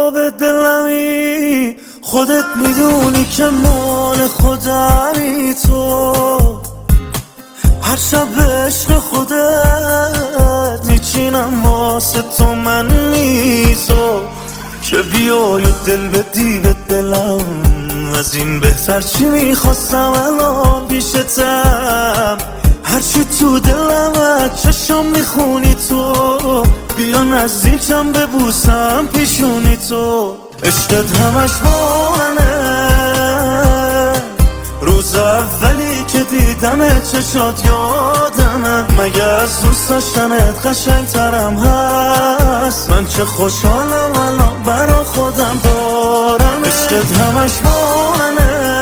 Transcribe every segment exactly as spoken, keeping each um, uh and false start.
به دلمی، خودت میدونی که مال خودمی تو. هر شب به عشق خودت میچینم واسه تو من میزو، که بیای و دل بدی به دلم. از این بهتر چی میخواستم الان پیشتم. هرچی تو دلم از چشم میخونی تو، بیا نزدیکم ببوسم پیشونی تو. عشقت همش با منه، روز اولی که دیدم چشات یادمه. مگه از دوست داشتنت قشنگ ترم هست؟ من چه خوشحالم الان برا خودم دارم. عشقت همش با منه،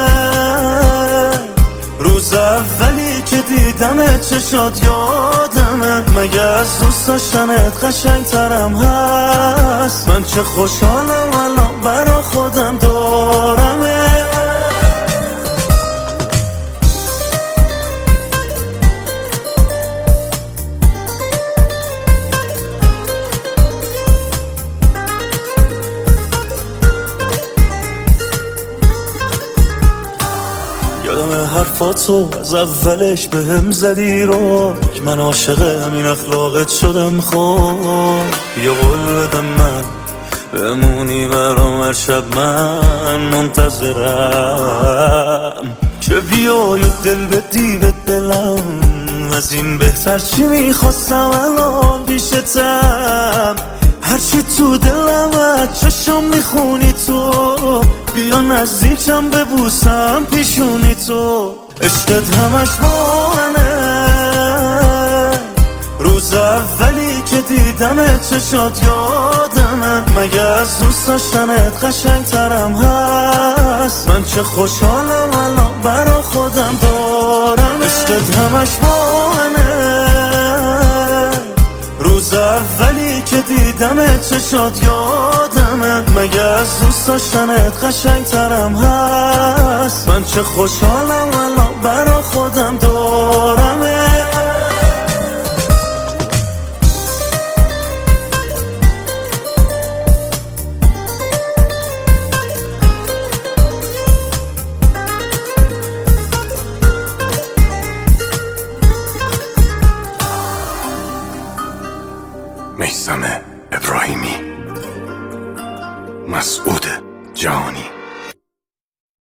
روز اولی که دیدم چشات یادمه. مگه از دوست داشتنت قشنگ ترم هست؟ من چه خوشحالم الان برا خودم دارم. یادم حرفاتو از اولش به هم زدی رو، که من عاشق همین اخلاقت شدم. خب بیا قول بدم من بمونی برام هر شب، من منتظرم. که بیای و دل بدی به دلم، از این بهتر چی میخواستم الان پیشتم. هرچی تو دلم از چشم میخونی تو، بیا نزدیکم ببوسم پیشونی تو. عشقت همش با منه، روز اولی که دیدم چشات یادمه. مگه از دوست داشتنت قشنگ ترم هست؟ من چه خوشحالم الان برا خودم دارم. عشقت همش با منه، روز اولی که دیدم چشات یادمه. مگه از دوست داشتنت قشنگ ترم هست؟ من چه خوشحالم الان برا خودم دارم. میثم ابراهیمی، مسعود جهانی.